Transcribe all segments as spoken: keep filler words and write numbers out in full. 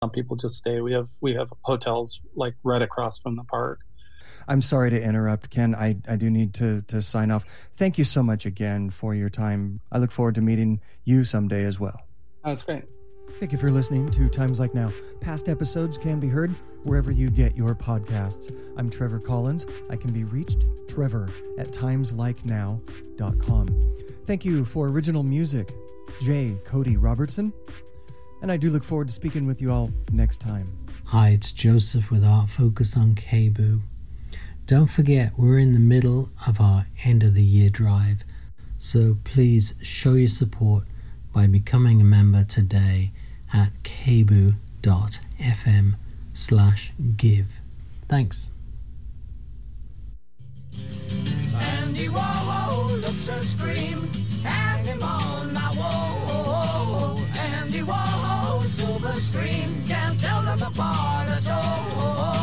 Some people just stay. We have we have hotels like right across from the park. I'm sorry to interrupt, Ken. I, I do need to, to sign off. Thank you so much again for your time. I look forward to meeting you someday as well. Oh, that's great. Thank you for listening to Times Like Now. Past episodes can be heard wherever you get your podcasts. I'm Trevor Collins. I can be reached, Trevor, at times like now dot com. Thank you for original music, J. Cody Robertson. And I do look forward to speaking with you all next time. Hi, it's Joseph with Art Focus on K B O O. Don't forget, we're in the middle of our end of the year drive, so please show your support by becoming a member today at kboo dot f m slash give. Thanks. Andy Warhol looks a scream, hang him on my wall. Andy Warhol, silver scream, can't tell them apart at all.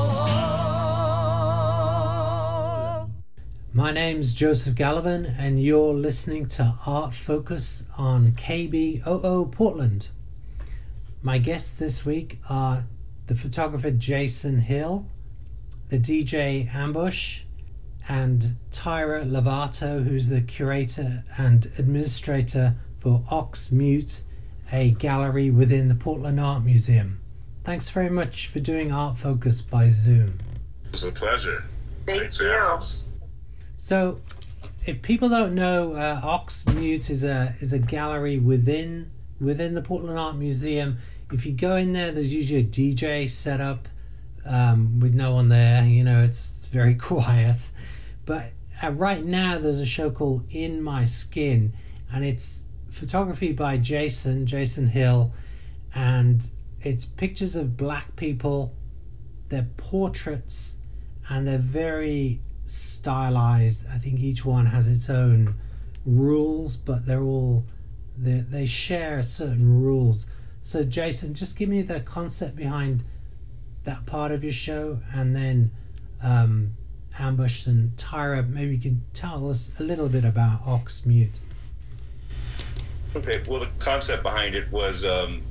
My name's Joseph Gallivan, and you're listening to Art Focus on K B O O Portland. My guests this week are the photographer Jason Hill, the D J Ambush, and Tyra Lovato, who's the curator and administrator for Oxmute, a gallery within the Portland Art Museum. Thanks very much for doing Art Focus by Zoom. It's a pleasure. Thank Thanks you. for having us. So, if people don't know, uh, Oxmute is a is a gallery within within the Portland Art Museum. If you go in there, there's usually a D J set up um, with no one there. You know, it's very quiet. But uh, right now, there's a show called In My Skin, and it's photography by Jason Jason Hill, and it's pictures of black people. They're portraits, and they're very stylized. I think each one has its own rules, but they're all they they share certain rules. So Jason, just give me the concept behind that part of your show, and then um, Ambush and Tyra, maybe you can tell us a little bit about Oxmute. Okay, well, the concept behind it was um,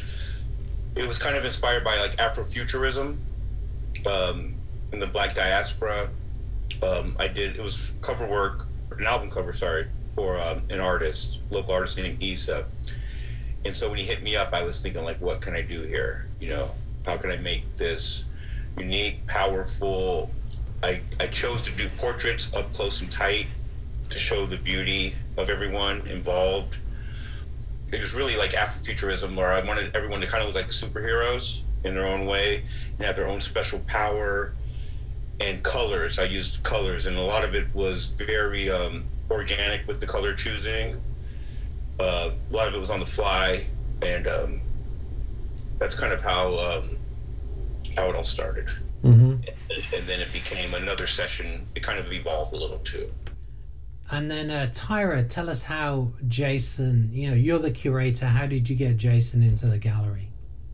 it was kind of inspired by like Afrofuturism um, in the Black diaspora. Um, I did, it was cover work, an album cover, sorry, for um, an artist, local artist named Issa. And so when he hit me up, I was thinking like, what can I do here? You know, how can I make this unique, powerful? I, I chose to do portraits up close and tight to show the beauty of everyone involved. It was really like Afrofuturism, where I wanted everyone to kind of look like superheroes in their own way and have their own special power. And colors, I used colors, and a lot of it was very um, organic with the color choosing. Uh, a lot of it was on the fly, and um, that's kind of how um, how it all started. Mm-hmm. And, and then it became another session. It kind of evolved a little too. And then uh, Tyra, tell us how Jason, you know, you're the curator. How did you get Jason into the gallery?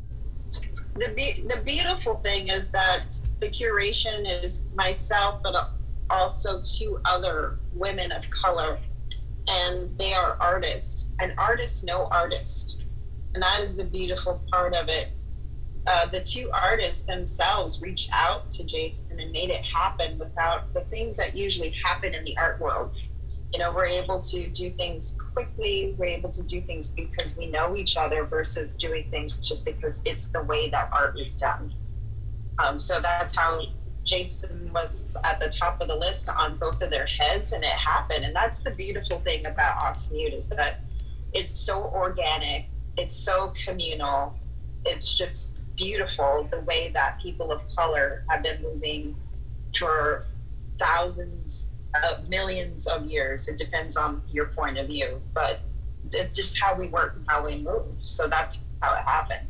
The be- the beautiful thing is that the curation is myself, but also two other women of color, and they are artists, and artists know artists, and that is the beautiful part of it. Uh, the two artists themselves reached out to Jason and made it happen without the things that usually happen in the art world. You know, we're able to do things quickly. We're able to do things because we know each other versus doing things just because it's the way that art is done. Um, so that's how Jason was at the top of the list on both of their heads, and it happened. And that's the beautiful thing about Oxmute, is that it's so organic, it's so communal, it's just beautiful the way that people of color have been moving for thousands Uh, millions of years. It depends on your point of view, but it's just how we work and how we move. So that's how it happened.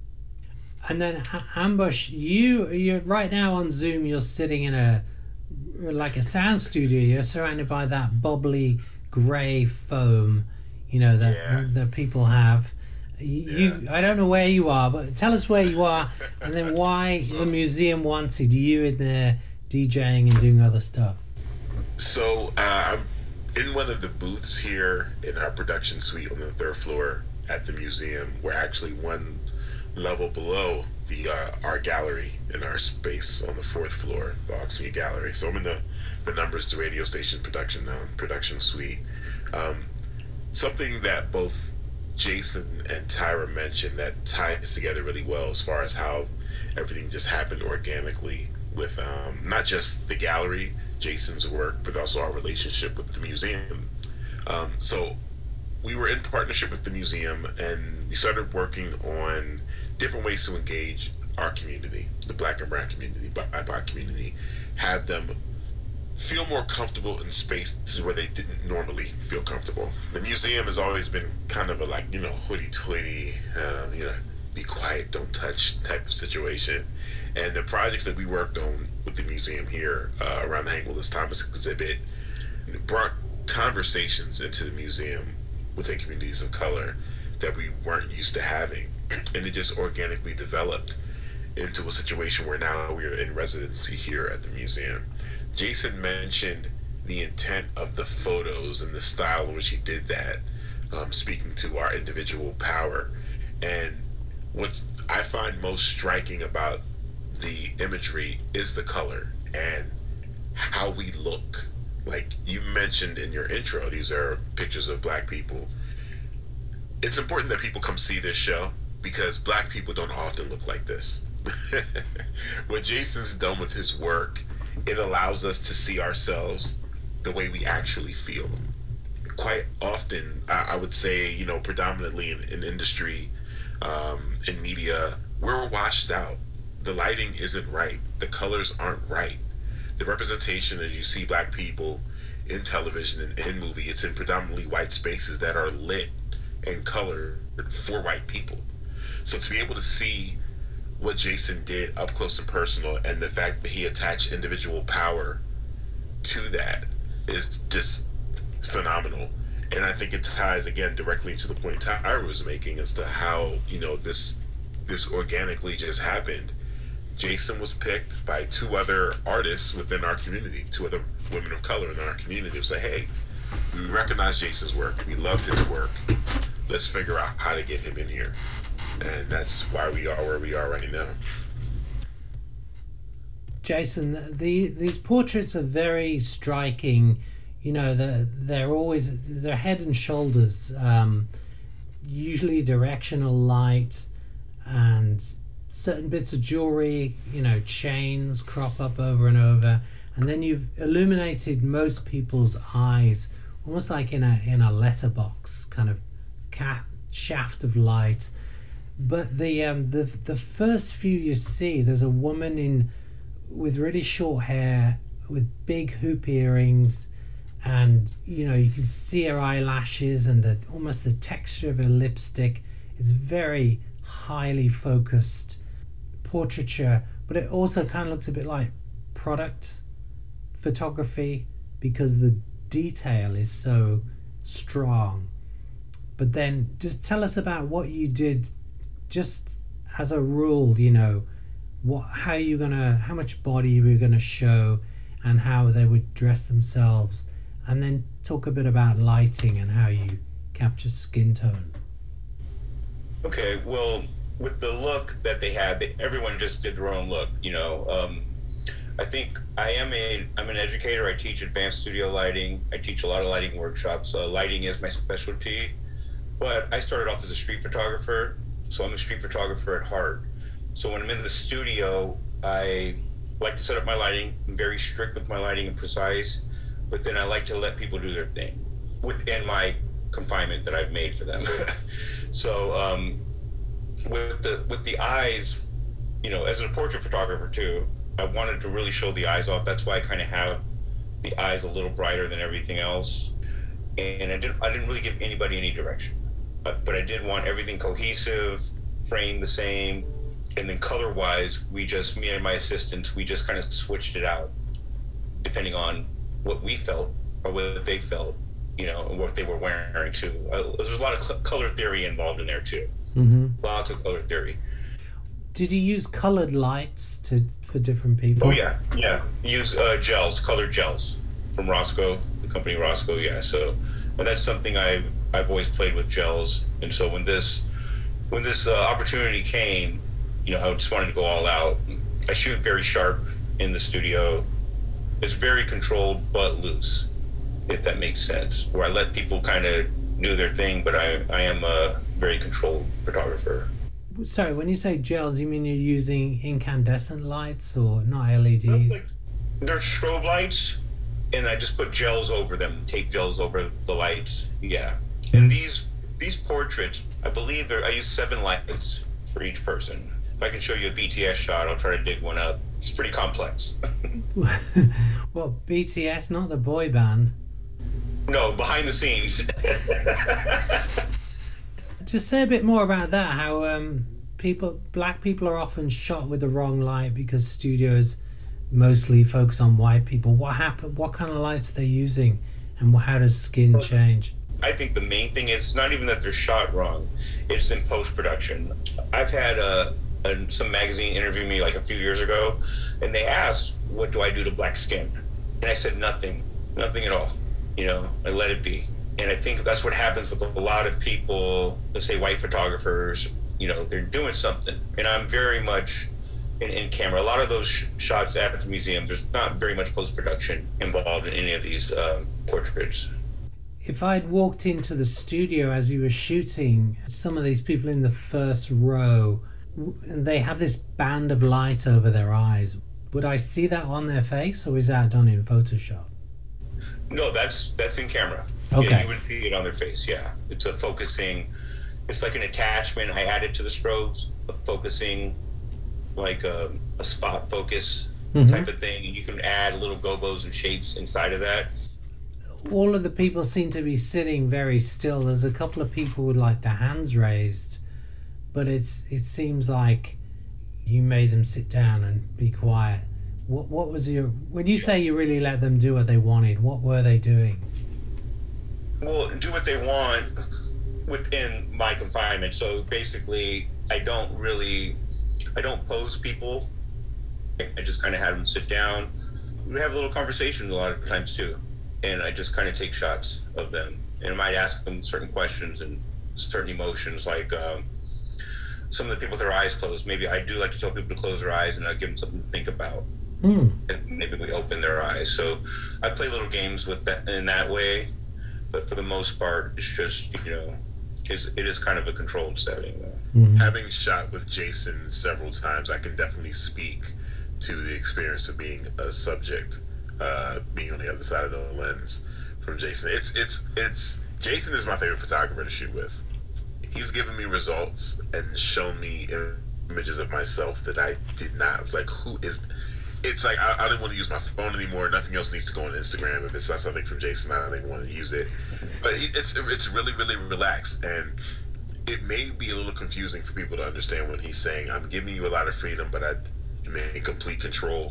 And then H- Ambush, you you're right now on Zoom. You're sitting in a like a sound studio. You're surrounded by that bubbly gray foam, you know, that Yeah. that people have. You, Yeah. you, I don't know where you are, but tell us where you are, and then why So- the museum wanted you in there DJing and doing other stuff. So uh, I'm in one of the booths here in our production suite on the third floor at the museum, where actually one level below the uh, our gallery in our space on the fourth floor, the Oxmead Gallery. So I'm in the, the Numbers to Radio Station production now, production suite. Um, something that both Jason and Tyra mentioned that ties together really well as far as how everything just happened organically with um, not just the gallery, Jason's work, but also our relationship with the museum. Um, so we were in partnership with the museum, and we started working on different ways to engage our community, the Black and Brown community, B I P O C community, have them feel more comfortable in spaces where they didn't normally feel comfortable. The museum has always been kind of a, like, you know, hoity-toity, um, you know, be quiet, don't touch type of situation. And the projects that we worked on with the museum here uh, around the Hank Willis Thomas exhibit brought conversations into the museum within communities of color that we weren't used to having. And it just organically developed into a situation where now we're in residency here at the museum. Jason mentioned the intent of the photos and the style in which he did that, um, speaking to our individual power. And what I find most striking about the imagery is the color and how we look. Like you mentioned in your intro, these are pictures of Black people. It's important that people come see this show because Black people don't often look like this. What Jason's done with his work, it allows us to see ourselves the way we actually feel. Quite often, I, I would say, you know, predominantly in, in industry, um, in media, we're washed out. The lighting isn't right. The colors aren't right. The representation, as you see Black people in television and in movie, it's in predominantly white spaces that are lit and colored for white people. So to be able to see what Jason did up close and personal, and the fact that he attached individual power to that is just phenomenal. And I think it ties again directly to the point Tyra was making as to how, you know, this this organically just happened. Jason was picked by two other artists within our community, two other women of color in our community, to say, hey, we recognize Jason's work, we loved his work, let's figure out how to get him in here. And that's why we are where we are right now. Jason, the these portraits are very striking. You know, they're, they're always, they're head and shoulders, um, usually directional light, and certain bits of jewelry, you know, chains crop up over and over. And then you've illuminated most people's eyes, almost like in a in a letterbox kind of cat shaft of light. But the um the the first few you see, there's a woman in with really short hair, with big hoop earrings, and you know you can see her eyelashes and the, almost the texture of her lipstick. It's very highly focused portraiture, but it also kind of looks a bit like product photography because the detail is so strong. But then just tell us about what you did, just as a rule, you know, what how you gonna how much body you were gonna show and how they would dress themselves, and then talk a bit about lighting and how you capture skin tone. Okay, well, with the look that they had, they, everyone just did their own look, you know. Um, I think I am a, I'm an educator. I teach advanced studio lighting. I teach a lot of lighting workshops. Uh, lighting is my specialty, but I started off as a street photographer, so I'm a street photographer at heart. So when I'm in the studio, I like to set up my lighting. I'm very strict with my lighting and precise, but then I like to let people do their thing within my confinement that I've made for them. So um, with the with the eyes, you know, as a portrait photographer too, I wanted to really show the eyes off. That's why I kind of have the eyes a little brighter than everything else. And I didn't I didn't really give anybody any direction, but, but I did want everything cohesive, framed the same, and then color-wise, we just, me and my assistants, we just kind of switched it out depending on what we felt or what they felt, you know, and what they were wearing too. Uh, there's a lot of cl- color theory involved in there too. Mm-hmm. Lots of color theory. Did you use colored lights to for different people? Oh yeah, yeah. Use uh, gels, colored gels from Roscoe, the company Roscoe. Yeah. So, and that's something I I've always played with gels. And so when this when this uh, opportunity came, you know, I just wanted to go all out. I shoot very sharp in the studio. It's very controlled but loose, if that makes sense. Where I let people kind of do their thing, but I, I am a very controlled photographer. Sorry, when you say gels, you mean you're using incandescent lights or not L E Ds? Like, they're strobe lights, and I just put gels over them, tape gels over the lights. Yeah. And these these portraits, I believe I use seven lights for each person. If I can show you a B T S shot, I'll try to dig one up. It's pretty complex. Well, B T S, not the boy band? No, behind the scenes. Just say a bit more about that, how um, people, black people are often shot with the wrong light because studios mostly focus on white people. What happened? What kind of lights are they using, and how does skin change? I think the main thing is not even that they're shot wrong, it's in post-production. I've had a, a, some magazine interview me like a few years ago, and they asked, what do I do to black skin? And I said, nothing, nothing at all. You know, I let it be. And I think that's what happens with a lot of people, let's say white photographers, you know, they're doing something. And I'm very much in, in camera. A lot of those sh- shots at the museum, there's not very much post-production involved in any of these um, portraits. If I'd walked into the studio as you were shooting, some of these people in the first row, and they have this band of light over their eyes, would I see that on their face, or is that done in Photoshop? No, that's that's in camera. Okay. Yeah, you would see it on their face, yeah. It's a focusing, it's like an attachment I added to the strobes, a focusing, like a, a spot focus mm-hmm. type of thing. And you can add little gobos and shapes inside of that. All of the people seem to be sitting very still. There's a couple of people with like their hands raised, but it's it seems like you made them sit down and be quiet. What what was your, when you say you really let them do what they wanted, what were they doing? Well, do what they want within my confinement. So basically, I don't really, I don't pose people. I just kind of have them sit down. We have little conversations a lot of times too. And I just kind of take shots of them. And I might ask them certain questions and certain emotions, like um, some of the people with their eyes closed. Maybe I do like to tell people to close their eyes and I give them something to think about. Mm. And maybe we open their eyes. So I play little games with that in that way. But for the most part, it's just, you know, it's, it is kind of a controlled setting. Mm-hmm. Having shot with Jason several times, I can definitely speak to the experience of being a subject, uh, being on the other side of the lens from Jason. It's, it's, it's, Jason is my favorite photographer to shoot with. He's given me results and shown me images of myself that I did not. I was like, who is... It's like, I, I don't want to use my phone anymore. Nothing else needs to go on Instagram. If it's not something from Jason, I don't even want to use it. But he, it's it's really, really relaxed. And it may be a little confusing for people to understand when he's saying, I'm giving you a lot of freedom, but I'm in complete control.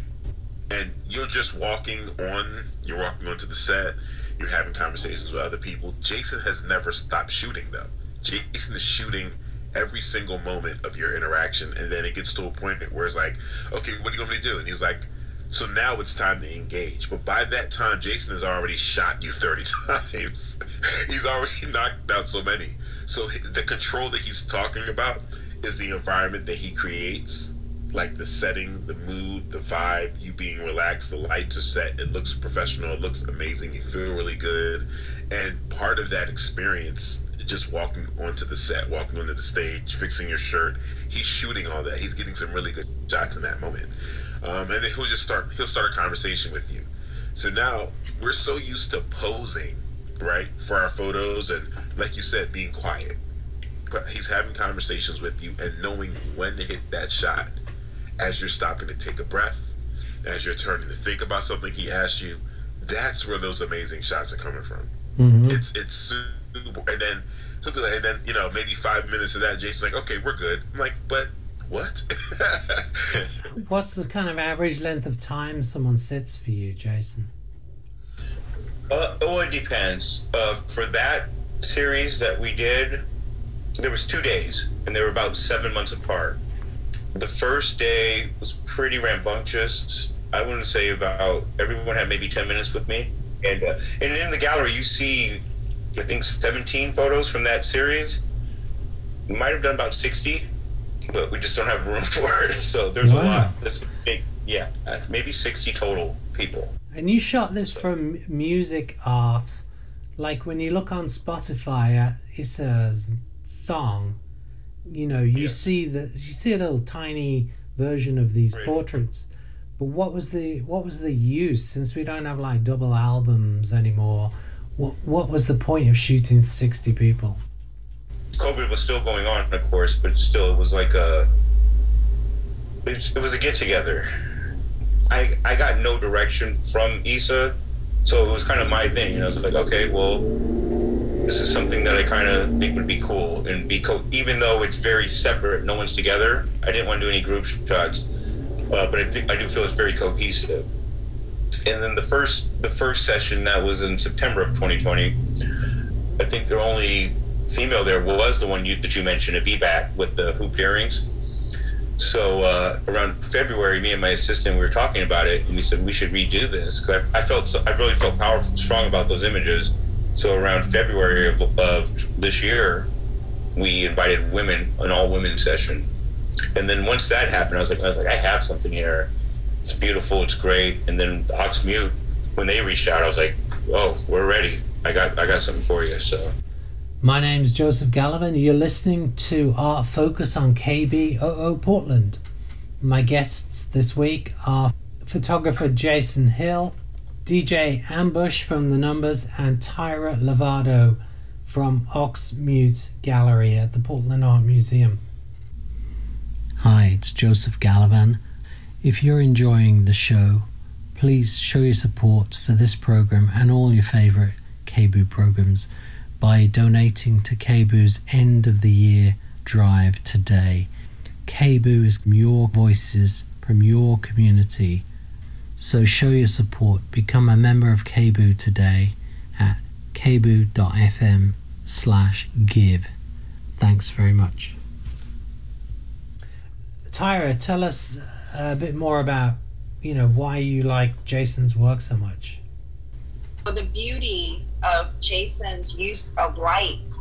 And you're just walking on, you're walking onto the set, you're having conversations with other people. Jason has never stopped shooting, though. Jason is shooting every single moment of your interaction, and then it gets to a point where it's like, okay, what do you want me to do? And he's like, so now it's time to engage. But by that time, Jason has already shot you thirty times. He's already knocked out so many. So the control that he's talking about is the environment that he creates, like the setting, the mood, the vibe, you being relaxed, the lights are set, it looks professional, it looks amazing, you feel really good. And part of that experience, just walking onto the set, walking onto the stage, fixing your shirt, he's shooting all that. He's getting some really good shots in that moment. Um, and then he'll just start, he'll start a conversation with you. So now we're so used to posing, right, for our photos and, like you said, being quiet. But he's having conversations with you and knowing when to hit that shot as you're stopping to take a breath, as you're turning to think about something he asked you. That's where those amazing shots are coming from. Mm-hmm. It's it's super. And then he'll be like, and then, you know, maybe five minutes of that, Jason's like, okay, we're good. I'm like, but what? What's the kind of average length of time someone sits for you, Jason? Uh, well, it depends. Uh, for that series that we did, there was two days, and they were about seven months apart. The first day was pretty rambunctious. I wouldn't say about, everyone had maybe ten minutes with me. And, uh, and in the gallery, you see, I think, seventeen photos from that series. we might have done about sixty, but we just don't have room for it. So there's wow. a lot. That's big. Yeah, uh, maybe sixty total people. And you shot this from music art. Like when you look on Spotify at Issa's song, you know, you yeah. see the you see a little tiny version of these right. portraits. But what was the what was the use, since we don't have like double albums anymore? What what was the point of shooting sixty people? COVID was still going on, of course, but still, it was like a it was a get together. I I got no direction from Issa, so it was kind of my thing. And I was like, okay, well, this is something that I kind of think would be cool and be co- even though it's very separate, no one's together. I didn't want to do any group shots. Uh, but I think I do feel it's very cohesive. And then the first the first session that was in September of twenty twenty, I think the only female there was the one you, that you mentioned, a V-back with the hoop earrings. So uh, around February, me and my assistant, we were talking about it, and we said we should redo this because I, I felt so, I really felt powerful, strong about those images. So around February of, of this year, we invited women, an all women session. And then once that happened, I was like, I was like, I have something here. It's beautiful. It's great. And then the Ox Mute, when they reached out, I was like, oh, we're ready. I got, I got something for you. So, my name's Joseph Gallivan. You're listening to Art Focus on K B O O Portland. My guests this week are photographer Jason Hill, D J Ambush from The Numbers, and Tyra Lovato from Ox Mute Gallery at the Portland Art Museum. Hi, it's Joseph Gallivan. If you're enjoying the show, please show your support for this program and all your favourite K B O O programs by donating to K B O O's end of the year drive today. K B O O is your voices from your community. So show your support. Become a member of K B O O today at kbo.fm slash give. Thanks very much. Tyra, tell us a bit more about, you know, why you like Jason's work so much. Well, the beauty of Jason's use of light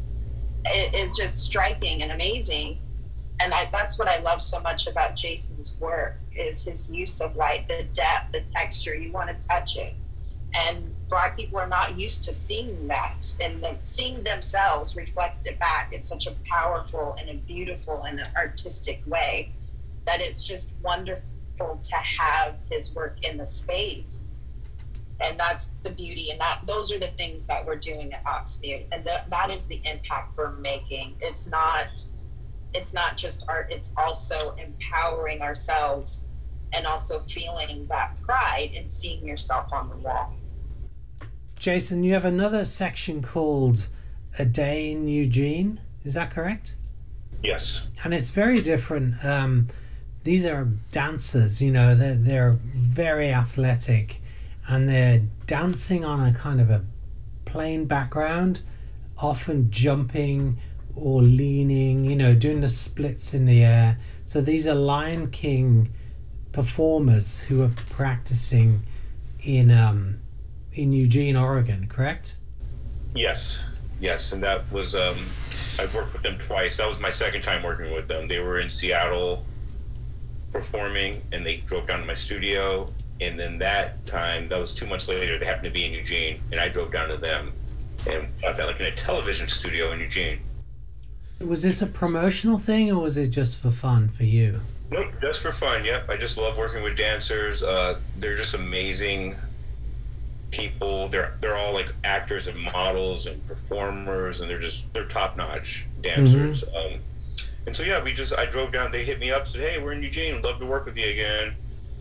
is just striking and amazing. And I, that's what I love so much about Jason's work, is his use of light, the depth, the texture. You want to touch it. And Black people are not used to seeing that, and the, seeing themselves reflected back in such a powerful and a beautiful and an artistic way that it's just wonderful to have his work in the space. And that's the beauty, and that those are the things that we're doing at Ox Mute, and the, that is the impact we're making. It's not it's not just art, it's also empowering ourselves and also feeling that pride in seeing yourself on the wall. Jason, you have another section called A Day in Eugene, is that correct? Yes. And it's very different. Um, these are dancers, you know, they're, they're very athletic, and they're dancing on a kind of a plain background, often jumping or leaning, you know, doing the splits in the air. So these are Lion King performers who are practicing in um in Eugene, Oregon, correct? Yes, yes, and that was um I've worked with them twice. That was my second time working with them. They were in Seattle performing, and they drove down to my studio, and then that time, that was two months later, they happened to be in Eugene, and I drove down to them and I felt like in a television studio in Eugene. Was this a promotional thing, or was it just for fun for you? Nope, just for fun. Yep, I just love working with dancers. Uh, they're just amazing people. They're they're all like actors and models and performers, and they're just they're top notch dancers. Mm-hmm. Um, and so yeah, we just I drove down. They hit me up, said, "Hey, we're in Eugene. I'd love to work with you again."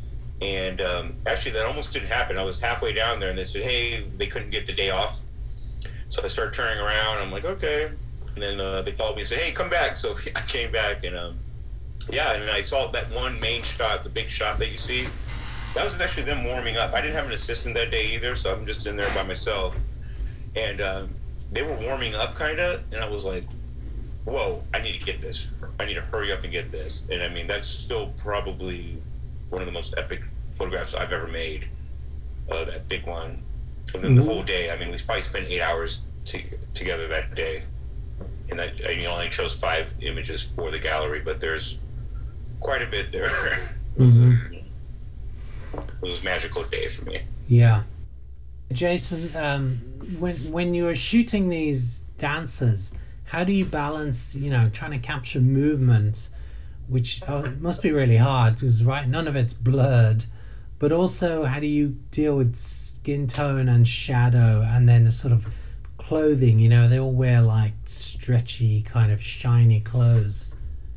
And um, actually, that almost didn't happen. I was halfway down there, and they said, "Hey, they couldn't get the day off." So I started turning around. I'm like, "Okay." And then uh, they called me and said, "Hey, come back." So I came back, and um, yeah, and I saw that one main shot, the big shot that you see. That was actually them warming up. I didn't have an assistant that day either, so I'm just in there by myself. And um, they were warming up, kind of, and I was like, whoa, I need to get this. I need to hurry up and get this. And I mean, that's still probably one of the most epic photographs I've ever made, uh, that big one. And then mm-hmm. the whole day, I mean, we probably spent eight hours to, together that day. and I, I only chose five images for the gallery, but there's quite a bit there. It was, Mhm. a, it was a magical day for me. Yeah. Jason, um, when when you are shooting these dancers, how do you balance, you know, trying to capture movements, which oh, it must be really hard because, right, none of it's blurred, but also how do you deal with skin tone and shadow and then the sort of clothing, you know, they all wear like stretchy kind of shiny clothes.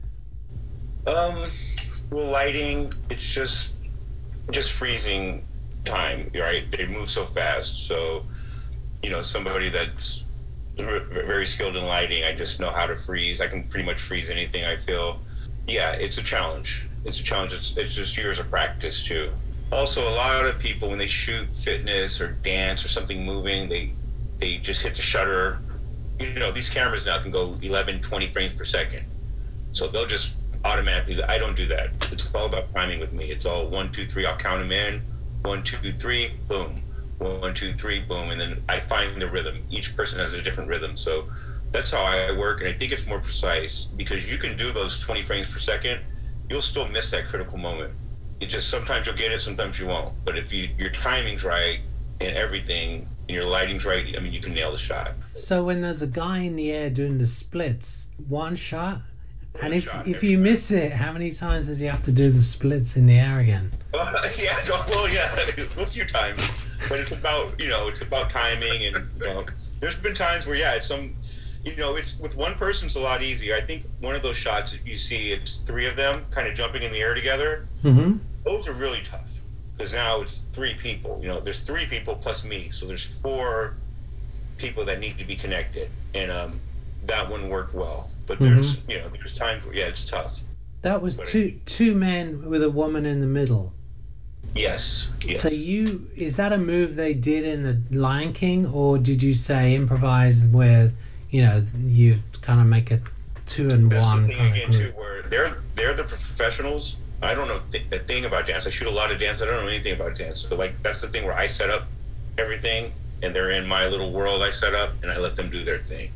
Um, well, lighting, it's just just freezing time, right? They move so fast. So, you know, somebody that's very skilled in lighting, I just know how to freeze. I can pretty much freeze anything I feel. Yeah, it's a challenge. It's a challenge. It's, it's just years of practice too. Also, a lot of people, when they shoot fitness or dance or something moving, they they just hit the shutter. You know, these cameras now can go eleven, twenty frames per second. So they'll just automatically, I don't do that. It's all about timing with me. It's all one, two, three, I'll count them in. One, two, three, boom. One, two, three, boom. And then I find the rhythm. Each person has a different rhythm. So that's how I work. And I think it's more precise because you can do those twenty frames per second. You'll still miss that critical moment. It just, sometimes you'll get it, sometimes you won't. But if you your timing's right and everything, and your lighting's right, I mean, you can nail the shot. So when there's a guy in the air doing the splits, one shot, and One if shot, if you miss it, how many times did you have to do the splits in the air again? Uh, yeah, well, yeah, a few times. But it's about, you know, it's about timing, and you know, there's been times where, yeah, it's some, you know, it's with one person, it's a lot easier. I think one of those shots that you see, it's three of them kind of jumping in the air together. Mm-hmm. Those are really tough because now it's three people. You know, there's three people plus me, so there's four people that need to be connected, and um, that one worked well. But there's, you know, there's times where, yeah, it's tough. That was But two two men with a woman in the middle. Yes, yes. So you, is that a move they did in the Lion King, or did you say improvise with, you know, you kind of make a two and That's one the thing kind again of too, group? where they're they're the professionals. I don't know th- a thing about dance. I shoot a lot of dance. I don't know anything about dance. So like that's the thing where I set up everything, and they're in my little world I set up, and I let them do their thing.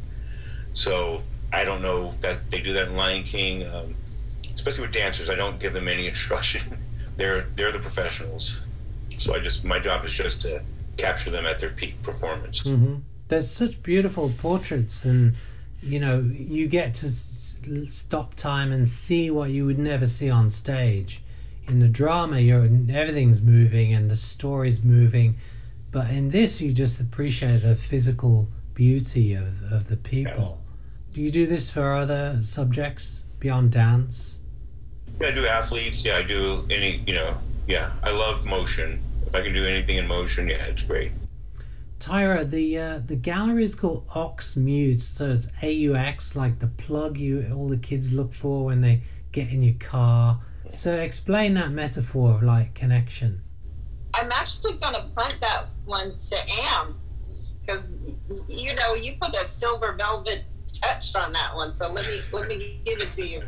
So I don't know that they do that in Lion King, um, especially with dancers. I don't give them any instruction. they're they're the professionals. So I just my job is just to capture them at their peak performance. Mm-hmm. There's such beautiful portraits, and you know, you get to s- stop time and see what you would never see on stage. In the drama, you're everything's moving and the story's moving, but in this, you just appreciate the physical beauty of, of the people. Do you do this for other subjects beyond dance? Yeah, I do athletes. Yeah, I do any, you know, yeah, I love motion. If I can do anything in motion, yeah, it's great. Tyra, the uh, the gallery is called Aux Muse, so it's A U X, like the plug you all the kids look for when they get in your car. So explain that metaphor of like connection. I'm actually gonna punt that one to Am because you know you put a silver velvet touch on that one. So let me let me give it to you.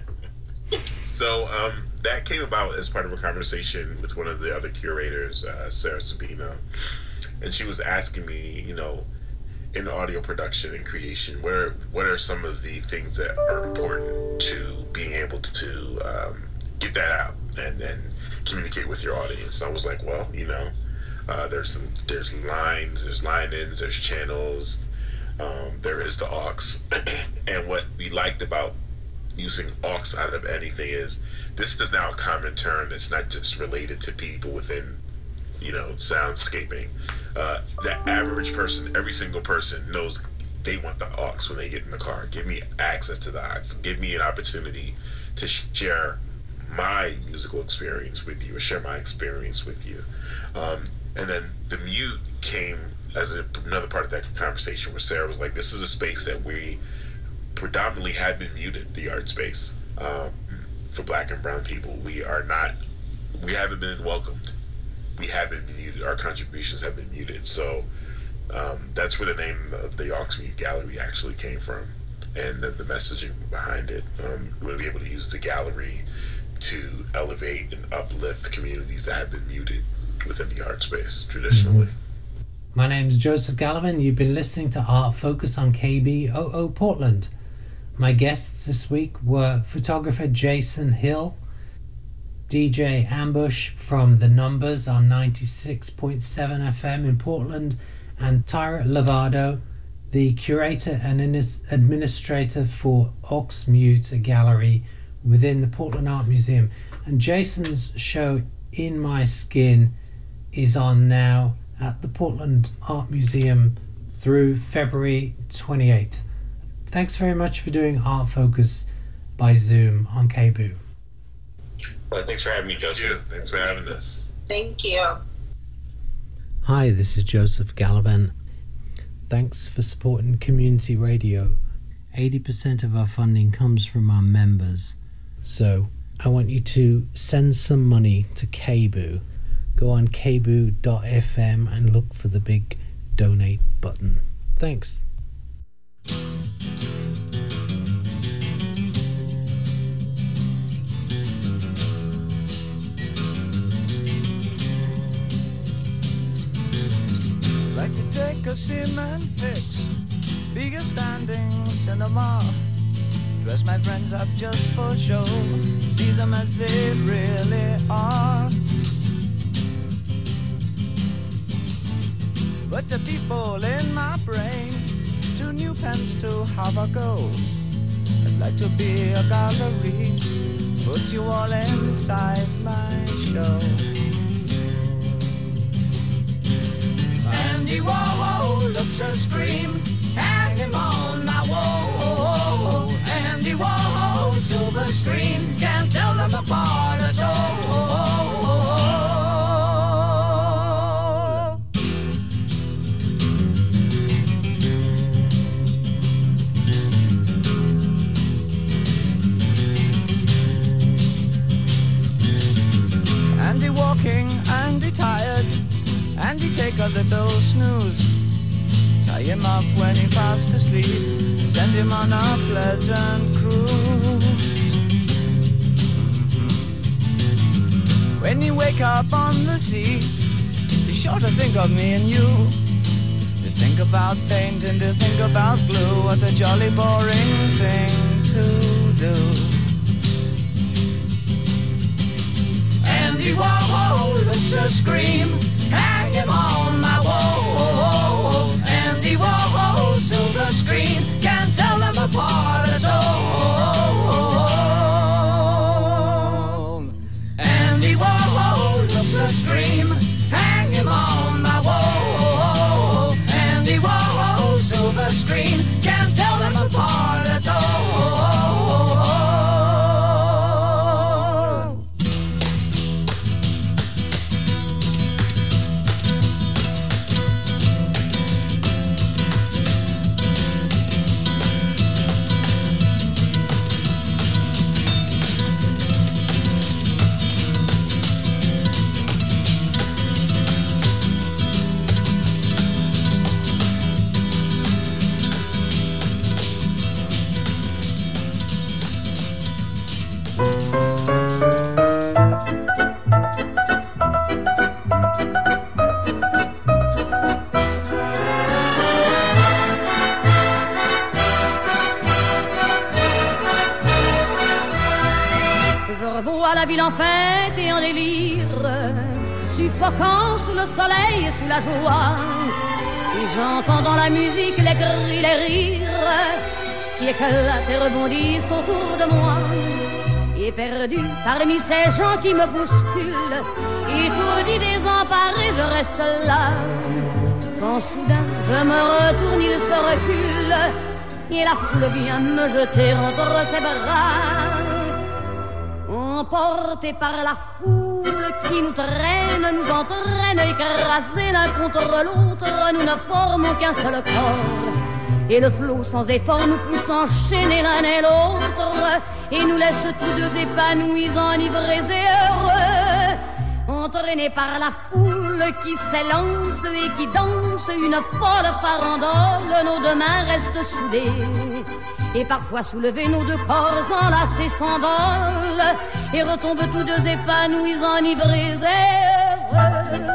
So um, that came about as part of a conversation with one of the other curators, uh, Sarah Sabino, and she was asking me, you know, in audio production and creation, what are what are some of the things that are important to being able to um, get that out and and communicate with your audience? I was like, well, you know, uh, there's some there's lines, there's line-ins, there's channels, um, there is the aux, and what we liked about using aux out of anything is this is now a common term that's not just related to people within, you know, soundscaping. Uh, the average person, every single person knows they want the aux when they get in the car. Give me access to the aux. Give me an opportunity to share my musical experience with you or share my experience with you. Um, and then the mute came as a, another part of that conversation where Sarah was like, this is a space that we predominantly have been muted, the art space, um, for Black and brown people. We are not, we haven't been welcomed. We have been muted. Our contributions have been muted. So um, that's where the name of the Aux Mute Gallery actually came from, and the, the messaging behind it. Um, we're going to be able to use the gallery to elevate and uplift communities that have been muted within the art space traditionally. Mm-hmm. My name's Joseph Gallivan. You've been listening to Art Focus on K B O O Portland. My guests this week were photographer Jason Hill, D J Ambush from The Numbers on ninety-six point seven F M in Portland, and Tyra Lovato, the curator and administrator for Oxmute, a gallery within the Portland Art Museum. And Jason's show In My Skin is on now at the Portland Art Museum through February twenty-eighth. Thanks very much for doing Art Focus by Zoom on K B O O. Well, thanks for having me, Joseph. Thank you. Thanks for having us. Thank you. Hi, this is Joseph Galavan. Thanks for supporting community radio. eighty percent of our funding comes from our members. So I want you to send some money to K B O O. Go on k b o dot f m and look for the big donate button. Thanks. Like to take a cement fix, be a standing cinema. Dress my friends up just for show, see them as they really are. But the people in my brain, two new pens to have a go. I'd like to be a gallery, put you all inside my show. Andy Warhol looks a scream, hang him on my wall. Andy Warhol, silver screen, can't tell them apart at all. Andy walking, Andy tired, Andy take a little snooze. Tie him up when he fast asleep, send him on a pleasant cruise. When you wake up on the sea, be sure to think of me and you. To think about paint and to think about glue, what a jolly boring thing to do. Andy Warhol looks a scream, hang him on my wall. Andy Warhol, silver screen, can't tell them apart at all. Andy Warhol looks a scream, hang him on my wall. Andy Warhol, silver screen, can't tell them apart at all. La ville en fête et en délire, suffocant sous le soleil et sous la joie. Et j'entends dans la musique les cris, les rires qui éclatent et rebondissent autour de moi. Et perdu parmi ces gens qui me bousculent, étourdi, désemparé, je reste là. Quand soudain je me retourne, il se recule et la foule vient me jeter entre ses bras. Emportés par la foule qui nous traîne, nous entraîne, écrasés l'un contre l'autre, nous ne formons qu'un seul corps. Et le flot sans effort nous pousse enchaîner l'un et l'autre, et nous laisse tous deux épanouis, enivrés et heureux. Entraînés par la foule qui s'élance et qui danse une folle farandole, nos deux mains restent soudées. Et parfois soulevés, nos deux corps enlacés s'envolent et retombent tous deux épanouis, enivrés et heureux.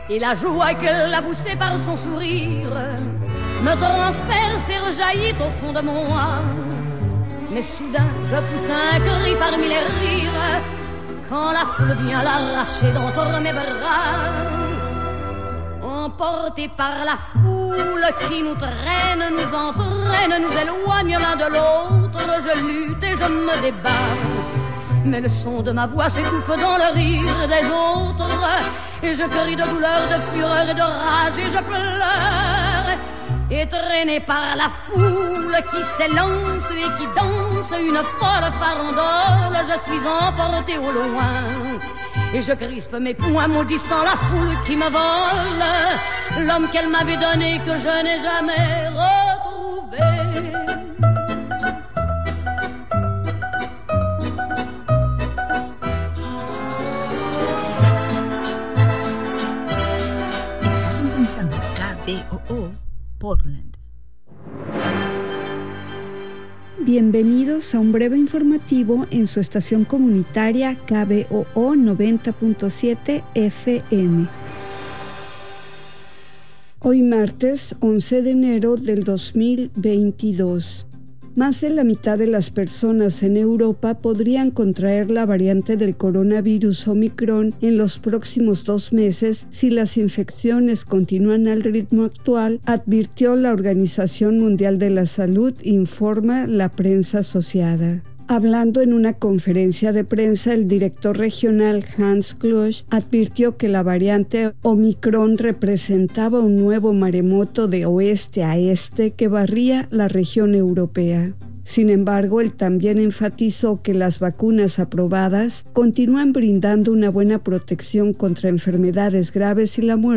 Et la joie qu'elle a poussée par son sourire me transperce et rejaillit au fond de moi. Mais soudain, je pousse un cri parmi les rires quand la foule vient l'arracher d'entre mes bras. Emportés par la foule qui nous traîne, nous entraîne, nous éloigne l'un de l'autre, je lutte et je me débat. Mais le son de ma voix s'étouffe dans le rire des autres, et je crie de douleur, de fureur et de rage, et je pleure. Et traîné par la foule qui s'élance et qui danse une folle farandole, je suis emporté au loin. Et je crispe mes poings maudissant la foule qui me vole l'homme qu'elle m'avait donné que je n'ai jamais retrouvé. Estás sintonizando K B O O Portland. Bienvenidos a un breve informativo en su estación comunitaria K B O O noventa punto siete F M. Hoy martes once de enero del dos mil veintidós. Más de la mitad de las personas en Europa podrían contraer la variante del coronavirus Omicron en los próximos dos meses si las infecciones continúan al ritmo actual, advirtió la Organización Mundial de la Salud, informa la prensa asociada. Hablando en una conferencia de prensa, el director regional Hans Kluge advirtió que la variante Omicron representaba un nuevo maremoto de oeste a este que barría la región europea. Sin embargo, él también enfatizó que las vacunas aprobadas continúan brindando una buena protección contra enfermedades graves y la muerte